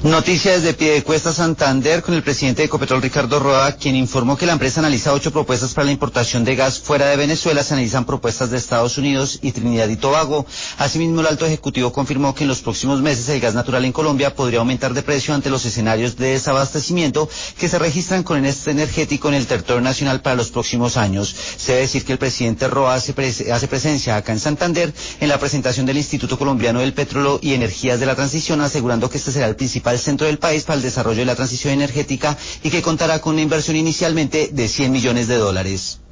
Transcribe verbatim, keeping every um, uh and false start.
Noticias de Piedecuesta, Santander, con el presidente de Ecopetrol, Ricardo Roa, quien informó que la empresa analiza ocho propuestas para la importación de gas fuera de Venezuela. Se analizan propuestas de Estados Unidos y Trinidad y Tobago. Asimismo, el alto ejecutivo confirmó que en los próximos meses el gas natural en Colombia podría aumentar de precio ante los escenarios de desabastecimiento que se registran con el este energético en el territorio nacional para los próximos años. Se debe decir que el presidente Roa hace, pres hace presencia acá en Santander en la presentación del Instituto Colombiano del Petróleo y Energías de la Transición, asegurando que este será el principal centro del país para el desarrollo de la transición energética y que contará con una inversión inicialmente de cien millones de dólares.